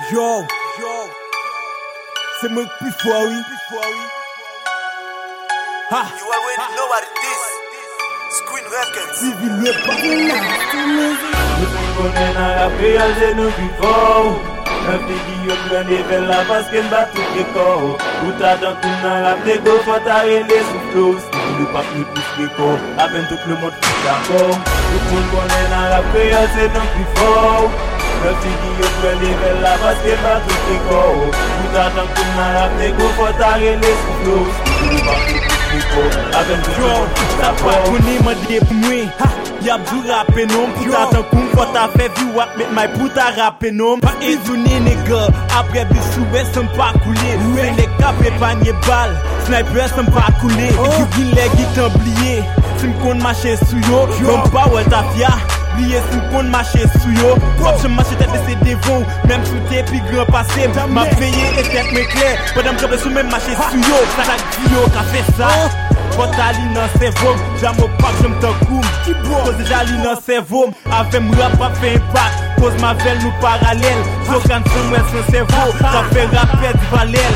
Yo, c'est moi plus fort, oui. Ha. You already know what it is. Screen Records. Civil le Konnen an rappe al se nou pi fò. Un figi yo prene vel la pasken ba tout le kor. Ou ta dan kou nan rap nego fò ta rele sou flow. Si le pap ni pousse le kor, aven tout le monde tout d'accord. Tout moun konnen an rappe al se nou pi fò. Un figi yo prene vel la pasken ba tout le kor. Ou ta dan kou nan rap nego fò ta rele sou flow. Si le pap ni pousse le kor, aven tout le monde tout d'accord. Kone mande pou mwen, ha, yap dou rappe nom. Pouta tan koum pot a fe vi wak met may pouta rappe nom. Pa ezoune nega, apre bisou sem pa koule. Se ne kape panye bal, sniper sem pa koule. Yu gin le git oublié, sim kon mache sou yo. Kom pa wè ta fia, bliye sim kon mache sou yo. Prop je mache tête de se devon, même sou te pi grand passé. Ma peye et tête me clair, pendant que sou même mache sou yo. Sa tak di yo ka fe sa. Pot ali nan servom, jam au pak jom tan koum. Pose jali nan servom, avem rap pa fe impact. Pose ma vel nou paralel, so kan son wè son servo, sa fe rapet valel.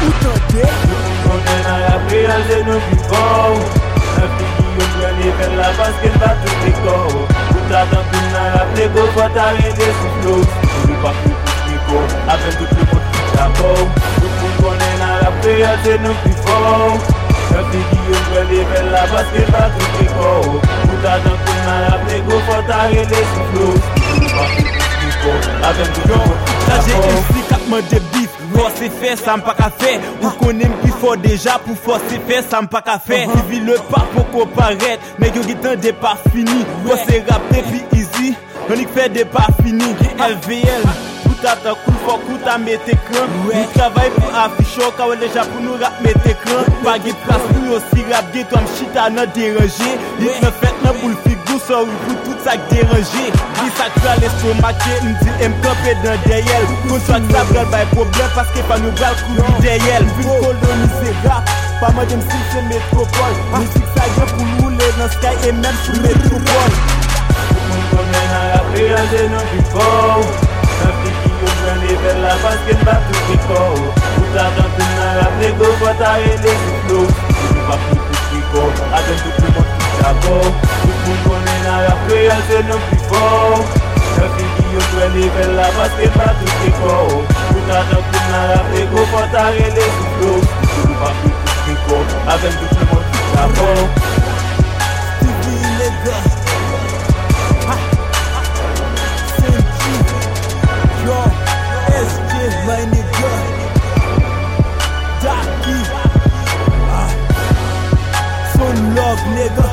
Konnen an rappe al se nou pi fò. Un figi yo prene vel la basken ba tout le kor. Ou ta dan kou nan rap nego fò ta rele sou flow. Si le pap ni pousse le kor, aven tout le monde tout d'accord. Tout moun konnen an rappe al se nou pi fò. Un figi yo prene vel la basken ba tout le kor. Ou ta dan kou nan rap nego fò ta rele sou flow. Si le pap ni pousse le kor, aven tout le monde tout La j'ai d'accord. ainsi kapman de bif, force fè, ça m'pa ka fè. Ou konen pi fort déjà, pour force fè, ça m'pa ka fè. Vivi le pas pour qu'on paraît, mais yo gitan de pas fini. Ou c'est rapé puis easy, on y fait des pas fini. LVL, tout à cool faut tout à mettre écran. Nous travaille pour afficher, quand on déjà pour nous rap mettre écran. Pas de place pour nous aussi rap gay comme shit à nous déranger. Dit ne fait non pour le figou, ça ou pour tout ça déranger. Dit ça que ça l'estomaqué, m'dit m'campé dans derrière. Qu'on soit que ça brûle pas problème parce que pas nous bral courir derrière. Vu coloniser rap, pas moi j'aime si c'est métropole. Musique ça y est pour rouler dans sky et même sous métropole. Moun konnen an rappe al se nou pi fò. Un figi yo prene vel la basken ba tout le kor. Ou ta dan kou nan rap nego fò ta rele sou flow. Si le pap ni pousse le kor, aven tout le monde tout d'accord. Tout moun konnen an rappe al se nou pi fò. Un figi yo prene vel la basken ba tout le kor. Ou ta dan kou nan rap nego fò ta rele sou flow. Si le pap ni pousse le kor, aven tout le monde tout d'accord. Civil nigga. Yo, SJ, my nigga. Daki. Son love, nigga.